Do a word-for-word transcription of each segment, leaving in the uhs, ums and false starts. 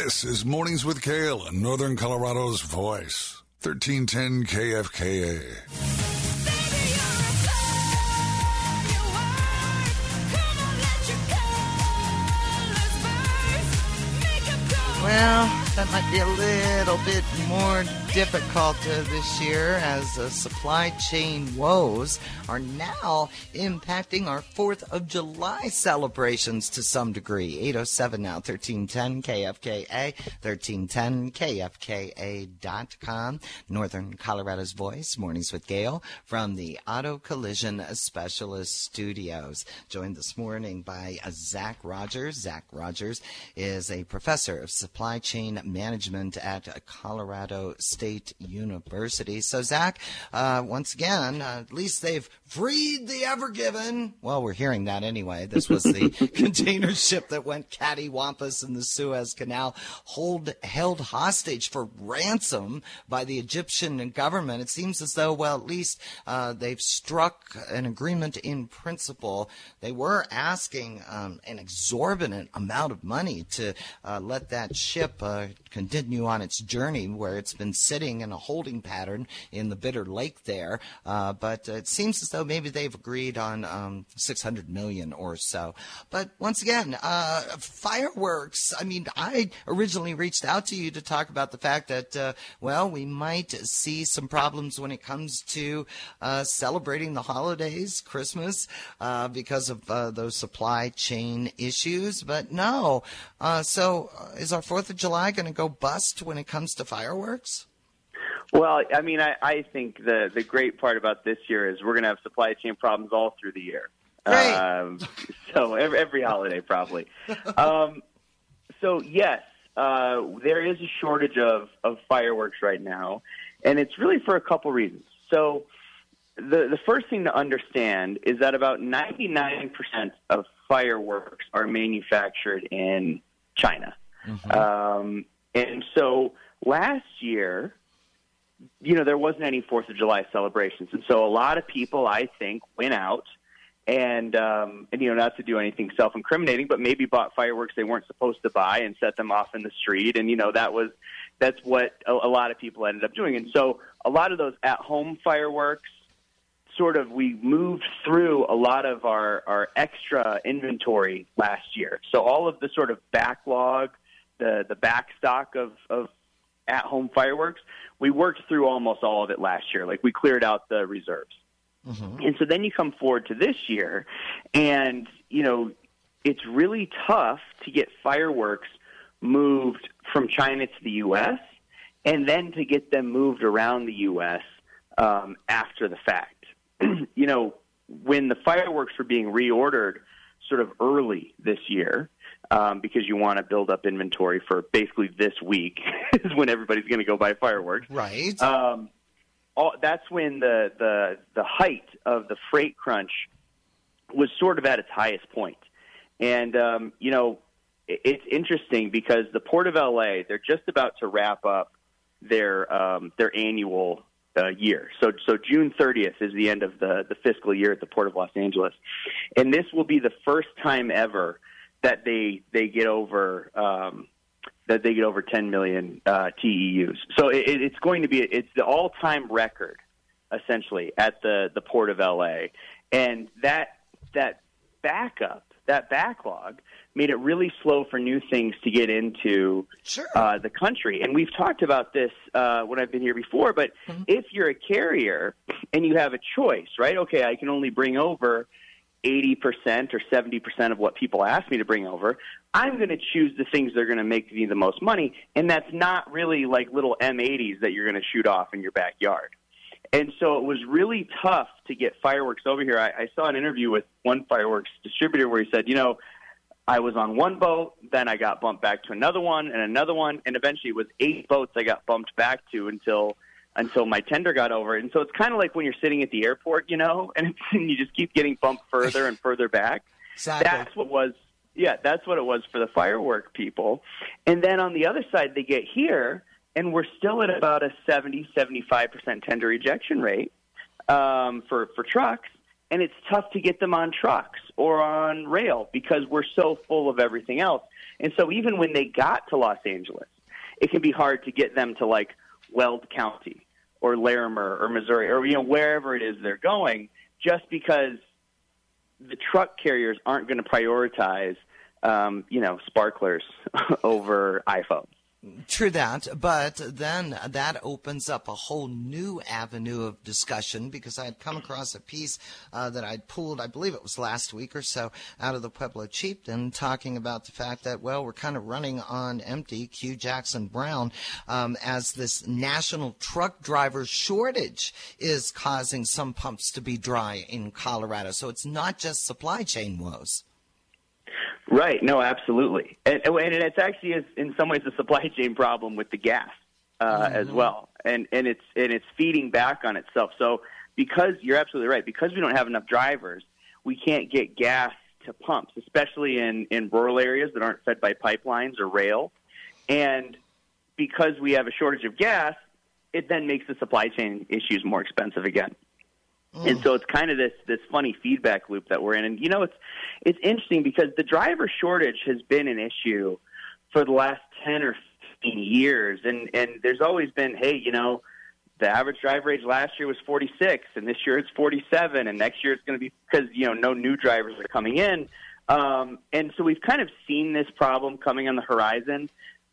This is Mornings with Kale, Northern Colorado's voice. thirteen ten K F K A. Well, that might be a little bit more difficult uh, this year as uh, supply chain woes are now impacting our fourth of July celebrations to some degree. eight oh seven now, thirteen ten K F K A, thirteen ten K F K A dot com. Northern Colorado's voice, Mornings with Gale, from the Auto Collision Specialist Studios. Joined this morning by uh, Zach Rogers. Zach Rogers is a professor of supply chain management at Colorado State University. So, Zach, uh, once again, uh, at least they've freed the Ever Given. Well, we're hearing that anyway. This was the container ship that went cattywampus in the Suez Canal, hold, held hostage for ransom by the Egyptian government. It seems as though, well, at least uh, they've struck an agreement in principle. They were asking um, an exorbitant amount of money to uh, let that ship uh, continue on its journey where it's been sitting in a holding pattern in the Bitter Lake there. Uh, but uh, it seems as though maybe they've agreed on um, six hundred million dollars or so. But once again, uh, fireworks. I mean, I originally reached out to you to talk about the fact that, uh, well, we might see some problems when it comes to uh, celebrating the holidays, Christmas, uh, because of uh, those supply chain issues. But no. Uh, so uh, is our fourth of July going to go bust when it comes to fireworks? Well, I mean, I, I think the, the great part about this year is we're going to have supply chain problems all through the year. Great. Um, so every, every holiday probably. Um, so, yes, uh, there is a shortage of, of fireworks right now, and it's really for a couple reasons. So the, the first thing to understand is that about ninety-nine percent of fireworks are manufactured in China. Mm-hmm. Um, and so last year, you know, there wasn't any fourth of July celebrations. And so a lot of people, I think, went out and, um, and, you know, not to do anything self-incriminating, but maybe bought fireworks they weren't supposed to buy and set them off in the street. And, you know, that was, that's what a, a lot of people ended up doing. And so a lot of those at-home fireworks, sort of, we moved through a lot of our, our extra inventory last year. So all of the sort of backlog, the, the back stock of, of at-home fireworks, we worked through almost all of it last year. Like, we cleared out the reserves. Mm-hmm. And so then you come forward to this year, and, you know, it's really tough to get fireworks moved from China to the U S and then to get them moved around the U S um, after the fact. You know, when the fireworks were being reordered sort of early this year, um, because you want to build up inventory for basically this week is when everybody's going to go buy fireworks. Right. Um, all, that's when the, the, the height of the freight crunch was sort of at its highest point. And, um, you know, it, it's interesting because the Port of L A, they're just about to wrap up their um, their annual Uh, year. So so June thirtieth is the end of the, the fiscal year at the Port of Los Angeles. And this will be the first time ever that they they get over um, that they get over ten million uh, T E Us. So it, it's going to be it's the all-time record essentially at the, the Port of L A. And that that backup, that backlog made it really slow for new things to get into sure. uh, the country. And we've talked about this uh, when I've been here before, but mm-hmm. if you're a carrier and you have a choice, right, okay, I can only bring over eighty percent or seventy percent of what people ask me to bring over, I'm going to choose the things that are going to make me the most money, and that's not really like little M eighties that you're going to shoot off in your backyard. And so it was really tough to get fireworks over here. I, I saw an interview with one fireworks distributor where he said, you know, I was on one boat, then I got bumped back to another one and another one, and eventually it was eight boats I got bumped back to until until my tender got over. And so it's kind of like when you're sitting at the airport, you know, and, it's, and you just keep getting bumped further and further back. Exactly. That's what was, yeah, that's what it was for the firework people. And then on the other side, they get here, and we're still at about a seventy, seventy-five percent tender ejection rate um, for, for trucks. and it's tough to get them on trucks or on rail because we're so full of everything else. And so even when they got to Los Angeles, it can be hard to get them to like Weld County or Larimer or Missouri or, you know, wherever it is they're going, just because the truck carriers aren't going to prioritize, um, you know, sparklers over iPhones. True that, but then that opens up a whole new avenue of discussion, because I had come across a piece uh, that I'd pulled, I believe it was last week or so, out of the Pueblo Chieftain, talking about the fact that, well, we're kind of running on empty, Q Jackson Brown, um, as this national truck driver shortage is causing some pumps to be dry in Colorado. So it's not just supply chain woes. Right. No, absolutely. And, and it's actually, is, in some ways, a supply chain problem with the gas uh, mm-hmm. as well. And and it's and it's feeding back on itself. So because you're absolutely right, because we don't have enough drivers, we can't get gas to pumps, especially in, in rural areas that aren't fed by pipelines or rail. And because we have a shortage of gas, it then makes the supply chain issues more expensive again. And so it's kind of this this funny feedback loop that we're in. And, you know, it's it's interesting because the driver shortage has been an issue for the last ten or fifteen years. And, and there's always been, hey, you know, the average driver age last year was forty-six, and this year it's forty-seven, and next year it's going to be because, you know, no new drivers are coming in. Um, and so we've kind of seen this problem coming on the horizon.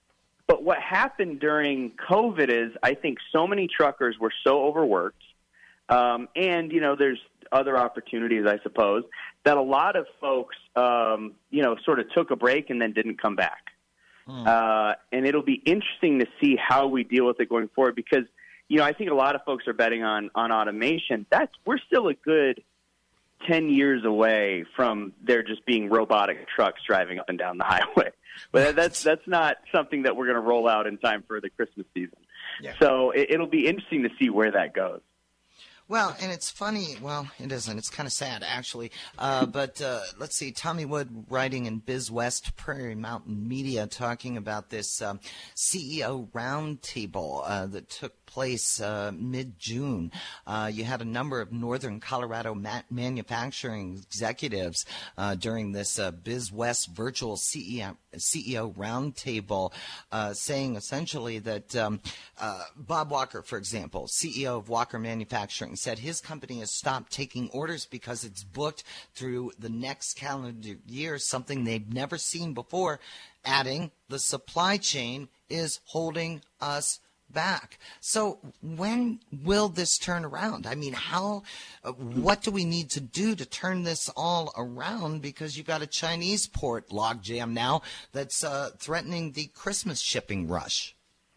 But what happened during COVID is I think so many truckers were so overworked. Um, and, you know, there's other opportunities, I suppose, that a lot of folks, um, you know, sort of took a break and then didn't come back. Mm. Uh, and it'll be interesting to see how we deal with it going forward because, you know, I think a lot of folks are betting on, on automation. That's we're still a good ten years away from there just being robotic trucks driving up and down the highway. But that's that's not something that we're going to roll out in time for the Christmas season. Yeah. So it, it'll be interesting to see where that goes. Well, and it's funny. Well, it isn't. It's kind of sad, actually. Uh, but uh, let's see. Tommy Wood writing in BizWest Prairie Mountain Media talking about this um, C E O roundtable uh, that took place uh, mid-June. Uh, you had a number of Northern Colorado ma- manufacturing executives uh, during this uh, BizWest virtual C E O, C E O roundtable uh, saying essentially that um, uh, Bob Walker, for example, C E O of Walker Manufacturing, said his company has stopped taking orders because it's booked through the next calendar year, something they've never seen before, adding the supply chain is holding us back. So when will this turn around? I mean, how, uh, what do we need to do to turn this all around? Because you've got a Chinese port logjam now that's uh, threatening the Christmas shipping rush.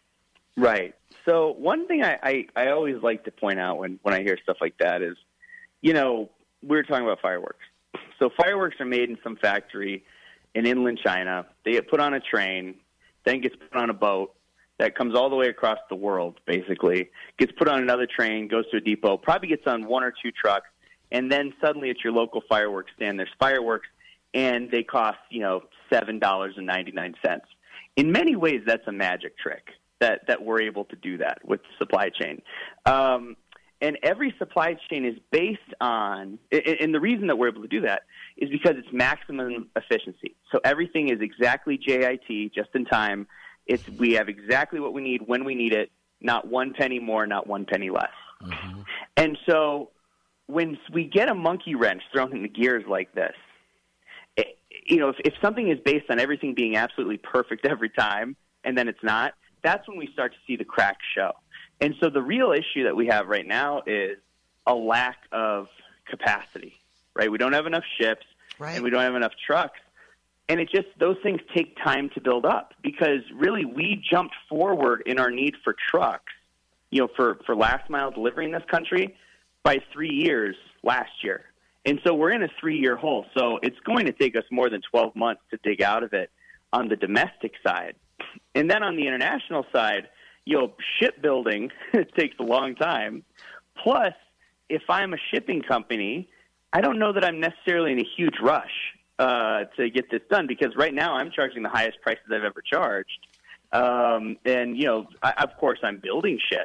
Right. So one thing I, I, I always like to point out when, when I hear stuff like that is, you know, we were talking about fireworks. So fireworks are made in some factory in inland China. They get put on a train, then gets put on a boat that comes all the way across the world, basically, gets put on another train, goes to a depot, probably gets on one or two trucks, and then suddenly at your local fireworks stand, there's fireworks, and they cost, you know, seven dollars and ninety-nine cents. In many ways, that's a magic trick. That, that we're able to do that with the supply chain. Um, and every supply chain is based on, and the reason that we're able to do that is because it's maximum efficiency. So everything is exactly J I T, just in time. It's we have exactly what we need when we need it, not one penny more, not one penny less. Mm-hmm. And so when we get a monkey wrench thrown in the gears like this, it, you know, if, if something is based on everything being absolutely perfect every time and then it's not, that's when we start to see the cracks show. And so the real issue that we have right now is a lack of capacity, right? We don't have enough ships, right, and we don't have enough trucks. And it just, those things take time to build up because really we jumped forward in our need for trucks, you know, for, for last mile delivery in this country by three years last year. And so we're in a three-year hole. So it's going to take us more than twelve months to dig out of it on the domestic side. And then on the international side, you know, shipbuilding takes a long time. Plus, if I'm a shipping company, I don't know that I'm necessarily in a huge rush uh, to get this done because right now I'm charging the highest prices I've ever charged. Um, and, you know, I, of course I'm building ships,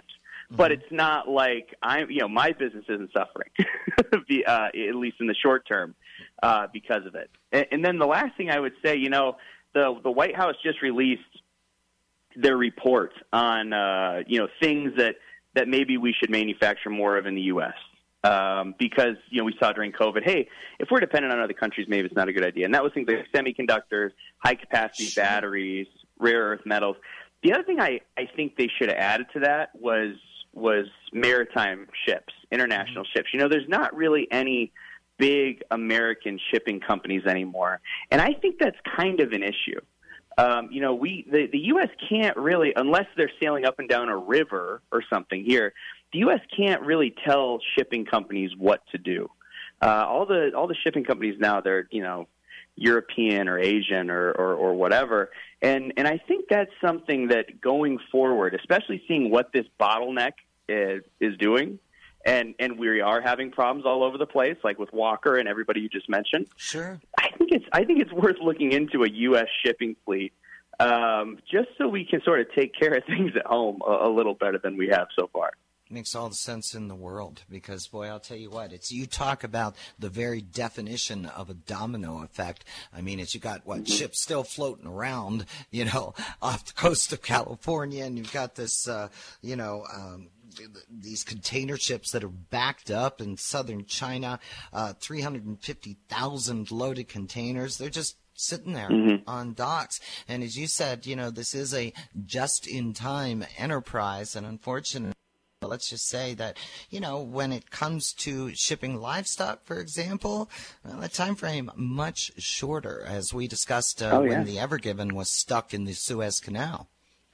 but it's not like I'm, you know, my business isn't suffering, Be, uh, at least in the short term, uh, because of it. And, and then the last thing I would say, you know, the the White House just released their report on, uh, you know, things that, that maybe we should manufacture more of in the U S Um, because, you know, we saw during COVID, hey, if we're dependent on other countries, maybe it's not a good idea. And that was things like semiconductors, high-capacity batteries, rare earth metals. The other thing I, I think they should have added to that was was maritime ships, international ships. You know, there's not really any big American shipping companies anymore. And I think that's kind of an issue. Um, you know, we the, the U S can't really, unless they're sailing up and down a river or something here, the U S can't really tell shipping companies what to do. Uh, all the all the shipping companies now, they're, you know, European or Asian or, or, or whatever. And and I think that's something that going forward, especially seeing what this bottleneck is, is doing, and, and we are having problems all over the place, like with Walker and everybody you just mentioned. Sure. I think it's I think it's worth looking into a U S shipping fleet, um, just so we can sort of take care of things at home a, a little better than we have so far. Makes all the sense in the world because, boy, I'll tell you what, it's you talk about the very definition of a domino effect. I mean, it's you got, what, mm-hmm. ships still floating around, you know, off the coast of California, and you've got this, uh, you know, um, these container ships that are backed up in southern China, uh, three hundred fifty thousand loaded containers. They're just sitting there mm-hmm. on docks. And as you said, you know, this is a just-in-time enterprise, and unfortunately, let's just say that, you know, when it comes to shipping livestock, for example, well, the time frame much shorter, as we discussed uh, oh, yeah. when the Ever Given was stuck in the Suez Canal.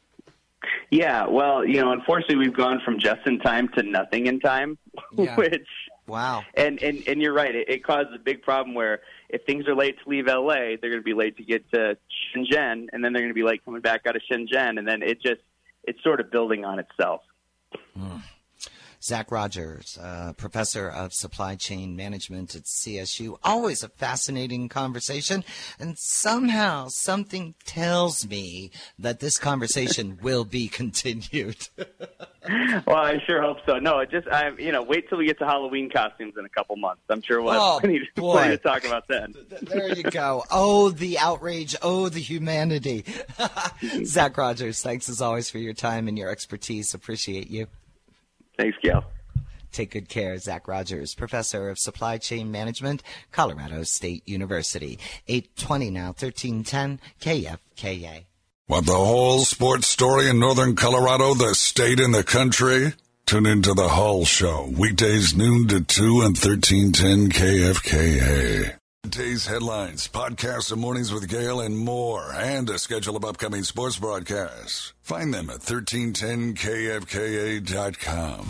Yeah, well, you know, unfortunately, we've gone from just in time to nothing in time, yeah. which wow. And and and you're right. It, it causes a big problem where if things are late to leave L A, they're going to be late to get to Shenzhen, and then they're going to be late coming back out of Shenzhen, and then it just it's sort of building on itself. Mm. Zach Rogers, uh, professor of supply chain management at C S U. Always a fascinating conversation, and somehow something tells me that this conversation will be continued. Well, I sure hope so. No, it just I, you know, wait till we get to Halloween costumes in a couple months. I'm sure we'll oh, have plenty, plenty to talk about then. There you go. Oh, the outrage. Oh, the humanity. Zach Rogers, thanks as always for your time and your expertise. Appreciate you. Thanks, Gail. Take good care. Zach Rogers, professor of supply chain management, Colorado State University. eight twenty now, thirteen ten K F K A. Want the whole sports story in Northern Colorado, the state and the country? Tune into the Hull Show, weekdays noon to two and thirteen ten K F K A. Today's headlines, podcasts and mornings with Gail, and more, and a schedule of upcoming sports broadcasts. Find them at thirteen ten K F K A dot com.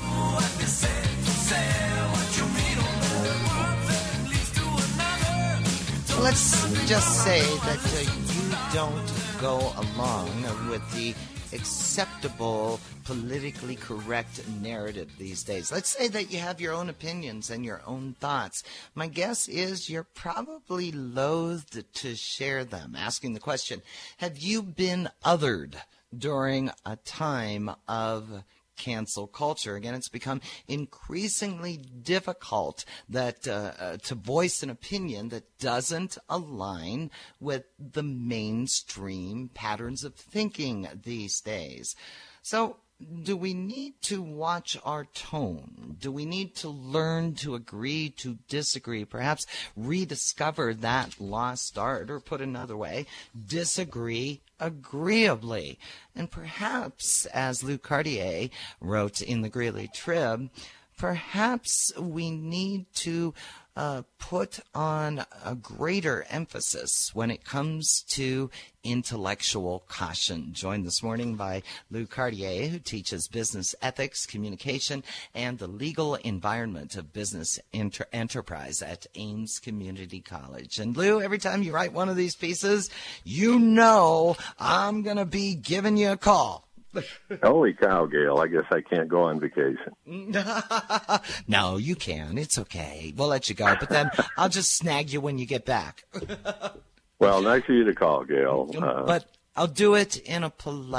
Let's just say that uh, you don't go along with the acceptable, politically correct narrative these days. Let's say that you have your own opinions and your own thoughts. My guess is you're probably loath to share them. Asking the question, have you been othered during a time of cancel culture? Again, it's become increasingly difficult that uh, uh, to voice an opinion that doesn't align with the mainstream patterns of thinking these days. So, do we need to watch our tone? Do we need to learn to agree to disagree? Perhaps rediscover that lost art, or put another way, disagree agreeably. And perhaps, as Lou Cartier wrote in the Greeley Trib, perhaps we need to uh, put on a greater emphasis when it comes to intellectual caution. Joined this morning by Lou Cartier, who teaches business ethics, communication, and the legal environment of business inter- enterprise at Ames Community College. And Lou, every time you write one of these pieces, you know I'm going to be giving you a call. Holy cow, Gail. I guess I can't go on vacation. No, you can. It's okay. We'll let you go, but then I'll just snag you when you get back. Well, nice of you to call, Gail. Uh, but I'll do it in a polite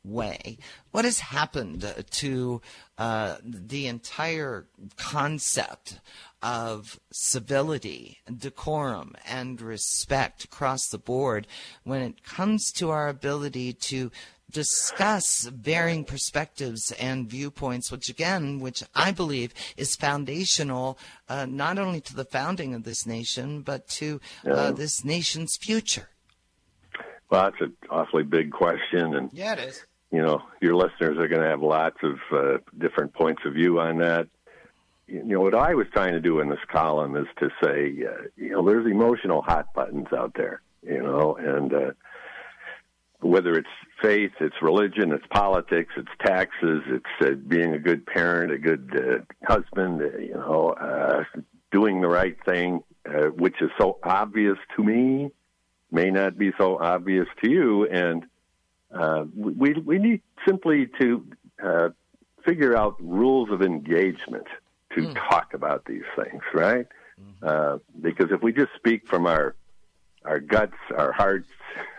way. What has happened to uh, the entire concept of civility, decorum, and respect across the board when it comes to our ability to discuss varying perspectives and viewpoints, which again, which I believe is foundational uh, not only to the founding of this nation, but to uh, Yeah. this nation's future? Well, that's an awfully big question, and Yeah, it is. you know, your listeners are going to have lots of uh, different points of view on that. You know, what I was trying to do in this column is to say, uh, you know, there's emotional hot buttons out there, you know, and uh, whether it's faith, it's religion, it's politics, it's taxes, it's uh, being a good parent, a good uh, husband, uh, you know, uh, doing the right thing, uh, which is so obvious to me, may not be so obvious to you, and uh, we we need simply to uh, figure out rules of engagement to mm. talk about these things, right? Mm-hmm. Uh, because if we just speak from our our guts, our hearts,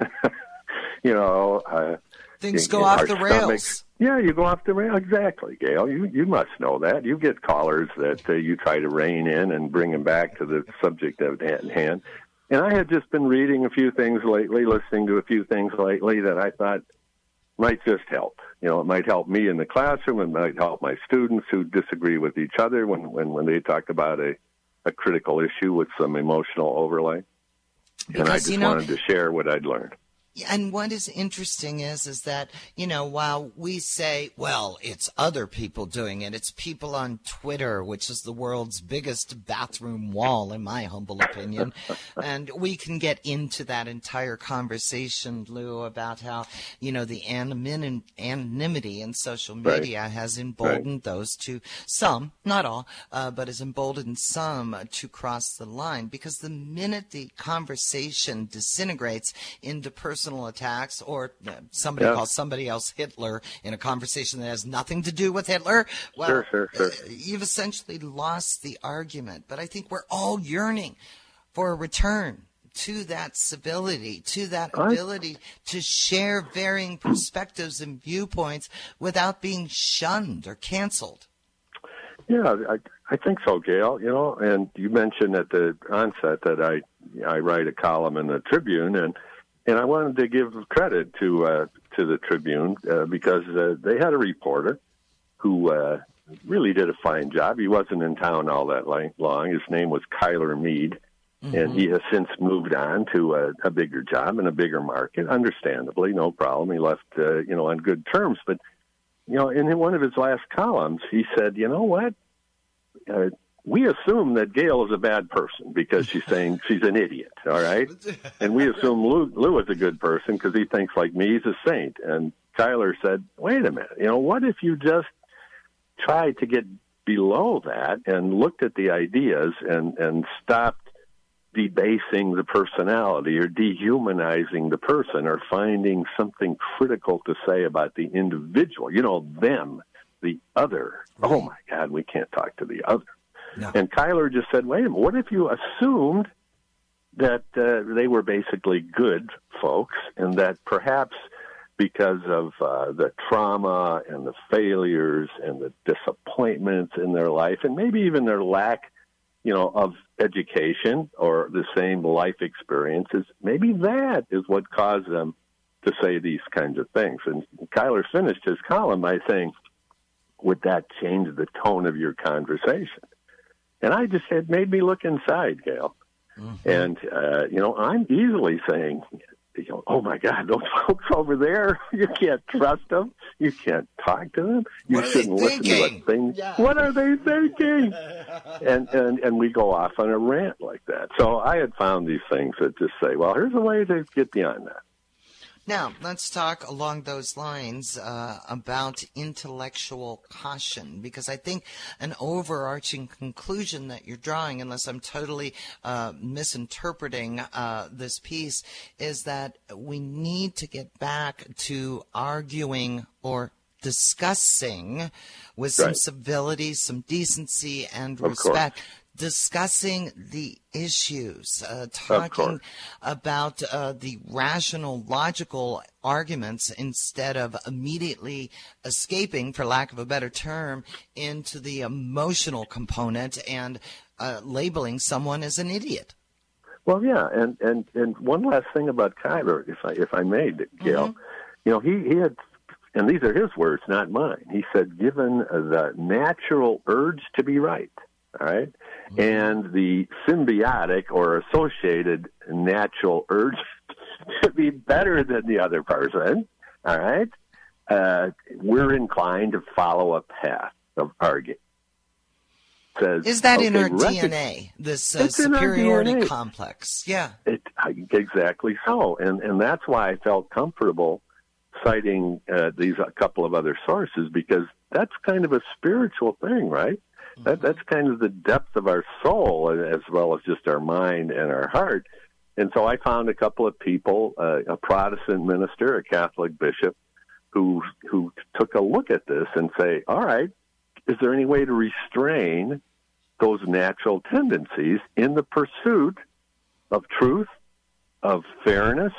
you know, uh, things in, go in off our the stomachs, rails. Yeah, you go off the rail. Exactly, Gail. You you must know that. You get callers that uh, you try to rein in and bring them back to the subject at hand. And I had just been reading a few things lately, listening to a few things lately that I thought might just help. You know, it might help me in the classroom. It might help my students who disagree with each other when, when, when they talk about a, a critical issue with some emotional overlay. Because, and I just you know, wanted to share what I'd learned. And what is interesting is, is that, you know, while we say, well, it's other people doing it, it's people on Twitter, which is the world's biggest bathroom wall, in my humble opinion. And we can get into that entire conversation, Lou, about how, you know, the anonymity, anonymity in social media right. has emboldened right. those to some, not all, uh, but has emboldened some to cross the line. Because the minute the conversation disintegrates into personal attacks, or uh, somebody yeah. calls somebody else Hitler in a conversation that has nothing to do with Hitler, well, sure, sure, sure. Uh, you've essentially lost the argument. But I think we're all yearning for a return to that civility, to that ability to share varying perspectives and viewpoints without being shunned or canceled. Yeah, I, I think so, Gail. You know, and you mentioned at the onset that I I write a column in the Tribune, and And I wanted to give credit to uh, to the Tribune uh, because uh, they had a reporter who uh, really did a fine job. He wasn't in town all that long. His name was Kyler Mead, mm-hmm. and he has since moved on to a, a bigger job in a bigger market. Understandably, no problem. He left, uh, you know, on good terms. But you know, in one of his last columns, he said, "You know what? Uh, we assume that Gail is a bad person because she's saying she's an idiot, all right? And we assume Lou, Lou is a good person because he thinks like me, he's a saint." And Kyler said, wait a minute, you know, what if you just tried to get below that and looked at the ideas and, and stopped debasing the personality or dehumanizing the person or finding something critical to say about the individual, you know, them, the other. Oh, my God, we can't talk to the other. No. And Kyler just said, wait a minute, what if you assumed that uh, they were basically good folks and that perhaps because of uh, the trauma and the failures and the disappointments in their life and maybe even their lack, you know, of education or the same life experiences, maybe that is what caused them to say these kinds of things. And Kyler finished his column by saying, would that change the tone of your conversation? And I just, it made me look inside, Gail. Mm-hmm. And, uh, you know, I'm easily saying, you know, oh, my God, those folks over there, you can't trust them. You can't talk to them. You what shouldn't listen to a thing. Yeah. What are they thinking? and, and, and we go off on a rant like that. So I had found these things that just say, well, here's a way to get beyond that. Now, let's talk along those lines uh, about intellectual caution, because I think an overarching conclusion that you're drawing, unless I'm totally uh, misinterpreting uh, this piece, is that we need to get back to arguing or discussing with some right. civility, some decency, and of respect. Course. discussing the issues, uh, talking about uh, the rational, logical arguments instead of immediately escaping, for lack of a better term, into the emotional component and uh, labeling someone as an idiot. Well, yeah, and, and, and one last thing about Kyler, if I if I may, Gail, mm-hmm. you know, he, he had, and these are his words, not mine. He said, given the natural urge to be right, all right, mm-hmm. and the symbiotic or associated natural urge to be better than the other person, all right, uh, we're inclined to follow a path of arguing. Says, Is that okay, in our rec- D N A, this uh, superiority complex? Yeah. It, exactly so. And and that's why I felt comfortable citing uh, these a couple of other sources, because that's kind of a spiritual thing, right? Mm-hmm. That That's kind of the depth of our soul as well as just our mind and our heart. And so I found a couple of people, uh, a Protestant minister, a Catholic bishop, who who took a look at this and say, all right, is there any way to restrain those natural tendencies in the pursuit of truth, of fairness,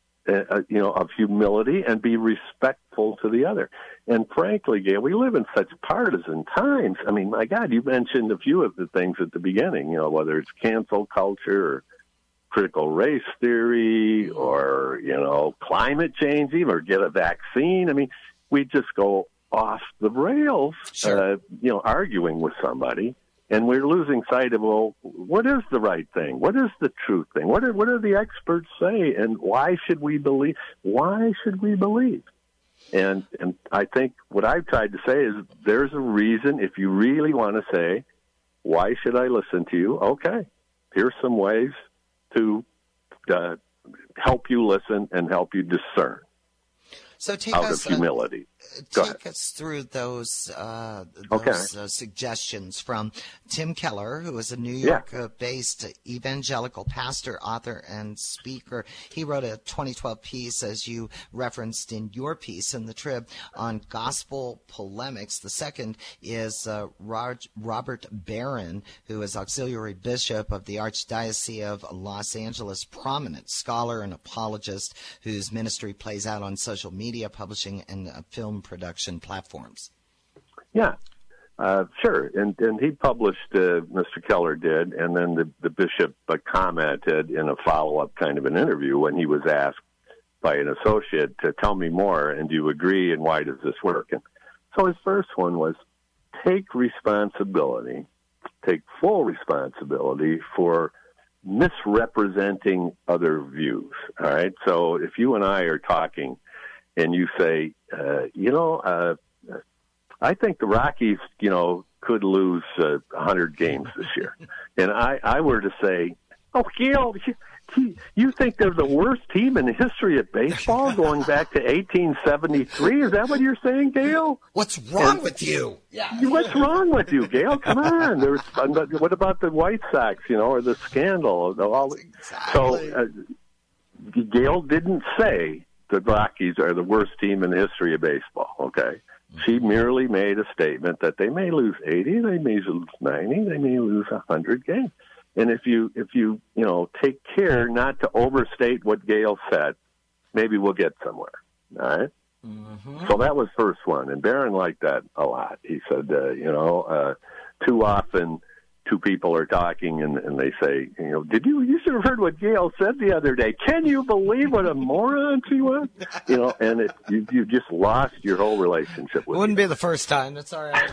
uh, you know, of humility, and be respectful to the other? And frankly, Gail, we live in such partisan times. I mean, my God, you mentioned a few of the things at the beginning, you know, whether it's cancel culture or critical race theory or, you know, climate change, even, or get a vaccine. I mean, we just go off the rails, sure. uh, you know, arguing with somebody. And we're losing sight of, well, what is the right thing? What is the truth thing? What do, what do the experts say? And why should we believe? Why should we believe? And and I think what I've tried to say is there's a reason. If you really want to say, why should I listen to you? Okay, here's some ways to uh, help you listen and help you discern. So take out us, of humility. Uh, take us through those uh, those okay. uh, suggestions from Tim Keller, who is a New York-based yeah. evangelical pastor, author, and speaker. He wrote a twenty twelve piece, as you referenced in your piece in the Trib, on gospel polemics. The second is uh, Rog- Robert Barron, who is auxiliary bishop of the Archdiocese of Los Angeles, prominent scholar and apologist whose ministry plays out on social media. Media publishing and uh, film production platforms. Yeah, uh, sure. And and he published, uh, Mister Keller did, and then the, the bishop uh, commented in a follow-up kind of an interview when he was asked by an associate to tell me more, and do you agree, and why does this work? And so his first one was take responsibility, take full responsibility for misrepresenting other views, all right? So if you and I are talking and you say, uh, you know, uh, I think the Rockies, you know, could lose uh, one hundred games this year. And I, I were to say, oh, Gail, you, you think they're the worst team in the history of baseball going back to eighteen seventy-three? Is that what you're saying, Gail? What's wrong and, with you? Yeah. What's wrong with you, Gail? Come on. There's, what about the White Sox, you know, or the scandal? All, exactly. So uh, Gail didn't say the Rockies are the worst team in the history of baseball, okay? Mm-hmm. She merely made a statement that they may lose eighty, they may lose ninety, they may lose one hundred games. And if you, if you, you know, take care not to overstate what Gail said, maybe we'll get somewhere, all right? Mm-hmm. So that was first one, and Barron liked that a lot. He said, uh, you know, uh, too often two people are talking and, and they say, you know, did you, you should have heard what Gail said the other day. Can you believe what a moron she was? You know, and it, you, you just lost your whole relationship with her. Wouldn't be the first time. That's all right.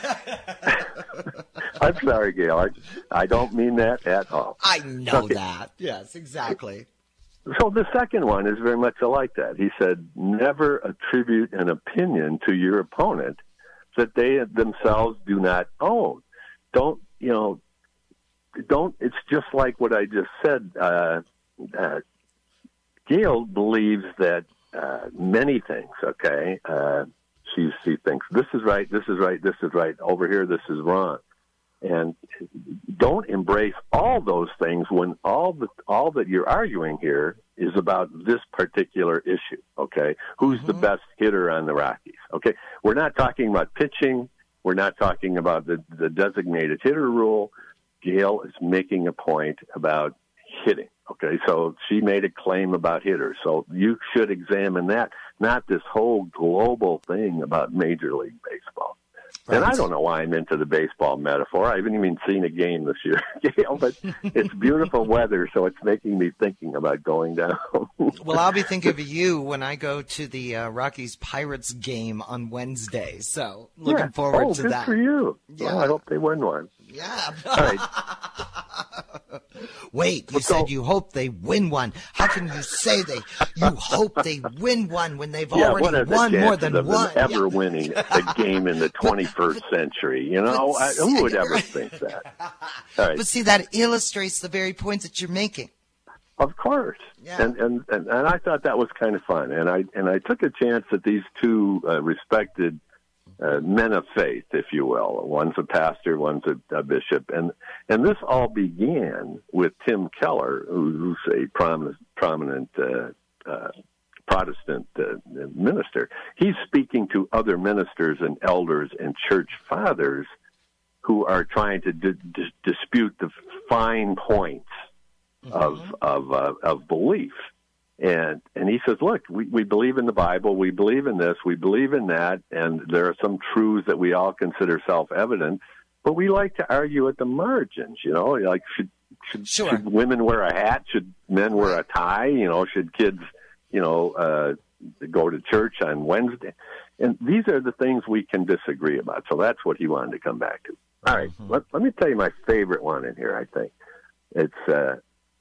I'm sorry, Gail. I, I don't mean that at all. I know okay. that. Yes, exactly. So the second one is very much like that. He said, never attribute an opinion to your opponent that they themselves do not own. Don't, you know, don't, it's just like what I just said. Uh, uh, Gail believes that uh, many things, okay? Uh, she, she thinks this is right, this is right, this is right. Over here, this is wrong. And don't embrace all those things when all the, all that you're arguing here is about this particular issue, okay? Who's mm-hmm. the best hitter on the Rockies, okay? We're not talking about pitching. We're not talking about the, the designated hitter rule. Gail is making a point about hitting. Okay, so she made a claim about hitters. So you should examine that, not this whole global thing about Major League Baseball. Right. And I don't know why I'm into the baseball metaphor. I haven't even seen a game this year, Gail, but it's beautiful weather, so it's making me thinking about going down. Well, I'll be thinking of you when I go to the uh, Rockies-Pirates game on Wednesday, so looking yeah. forward oh, to good that. for you. Yeah. Well, I hope they win one. Yeah. All right. Wait, you Let's said go. you hope they win one. How can you say they? You hope they win one when they've Yeah, already what are the won more chances than of them one? ever Yeah. winning a game in the twenty-first century? You know, But I, who would see- ever think that? All right. But see, that illustrates the very point that you're making. Of course, Yeah. and, and and and I thought that was kind of fun, and I and I took a chance that these two uh, respected uh, men of faith, if you will, one's a pastor, one's a, a bishop, and and this all began with Tim Keller, who's a prominent prominent uh, uh, Protestant uh, minister. He's speaking to other ministers and elders and church fathers who are trying to di- dis- dispute the fine points of of uh, of belief, and and he says, look, we, we believe in the Bible, we believe in this, we believe in that, and there are some truths that we all consider self-evident, but we like to argue at the margins. You know, like should should, Sure. should women wear a hat? Should men wear a tie? You know, should kids, you know, uh, go to church on Wednesday? And these are the things we can disagree about. So that's what he wanted to come back to. All right, Mm-hmm. let, let me tell you my favorite one in here. I think it's. Uh,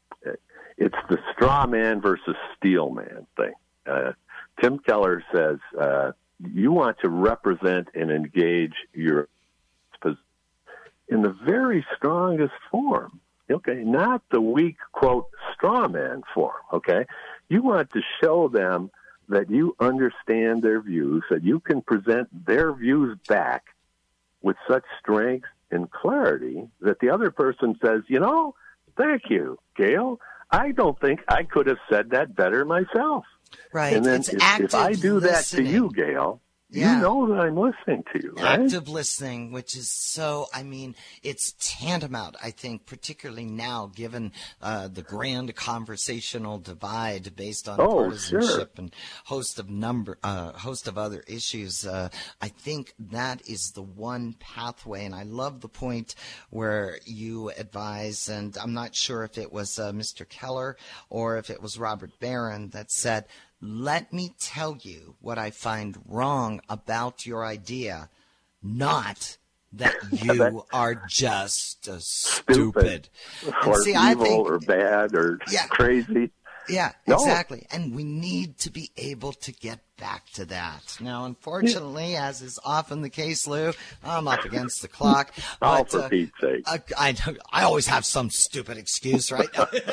It's the straw man versus steel man thing. Uh, Tim Keller says uh, you want to represent and engage your position in the very strongest form, okay, not the weak, quote, straw man form, okay? You want to show them that you understand their views, that you can present their views back with such strength and clarity that the other person says, you know, thank you, Gail. I don't think I could have said that better myself. Right. And then It's if, active if I do that to listening. you, Gail, Yeah. you know that I'm listening to you, right? Active listening, which is so, I mean, it's tantamount, I think, particularly now, given uh, the grand conversational divide based on Oh, partisanship sure. and host of number, uh, host of other issues. Uh, I think that is the one pathway, and I love the point where you advise, and I'm not sure if it was uh, Mister Keller or if it was Robert Barron that said, let me tell you what I find wrong about your idea, not that you are just uh, stupid. And or see, evil I think, or bad or Yeah. crazy. yeah, No. exactly. And we need to be able to get back to that. Now, unfortunately, as is often the case, Lou, I'm up against the clock. Oh, but, for uh, Pete's sake. I, I, I always have some stupid excuse, right?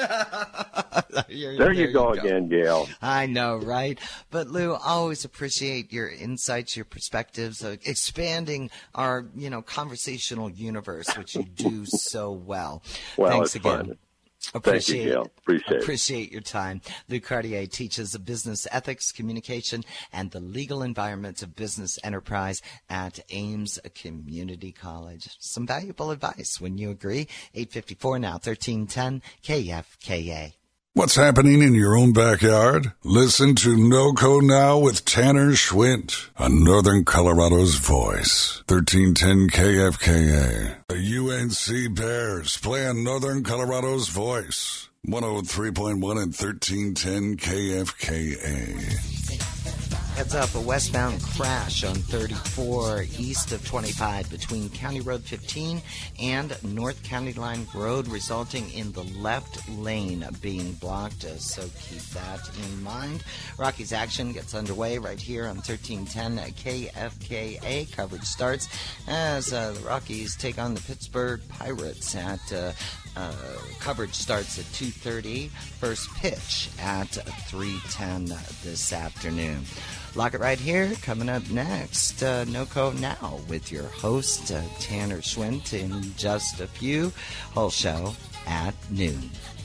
You're- There you go again, Gail. I know, right? But Lou, I always appreciate your insights, your perspectives, uh, expanding our, you know, conversational universe, which you do so well. Well, Thanks it's again. fun. Appreciate Gail. it. Appreciate it. Appreciate your time. Lou Cartier teaches business ethics, communication, and the legal environment of business enterprise at Ames Community College. Some valuable advice. Wouldn't you agree? eight fifty-four now, thirteen ten K F K A. What's happening in your own backyard? Listen to NoCo Now with Tanner Schwint on Northern Colorado's voice. thirteen ten K F K A. The U N C Bears play on Northern Colorado's voice. one oh three point one and thirteen ten K F K A. Heads up, a westbound crash on thirty-four east of twenty-five between County Road fifteen and North County Line Road, resulting in the left lane being blocked. Uh, so keep that in mind. Rockies action gets underway right here on thirteen ten K F K A. Coverage starts as uh, the Rockies take on the Pittsburgh Pirates at uh, Uh, coverage starts at two thirty. First pitch at three ten this afternoon. Lock it right here. Coming up next, uh, NoCo Now with your host, uh, Tanner Schwint, in just a few. Whole show at noon.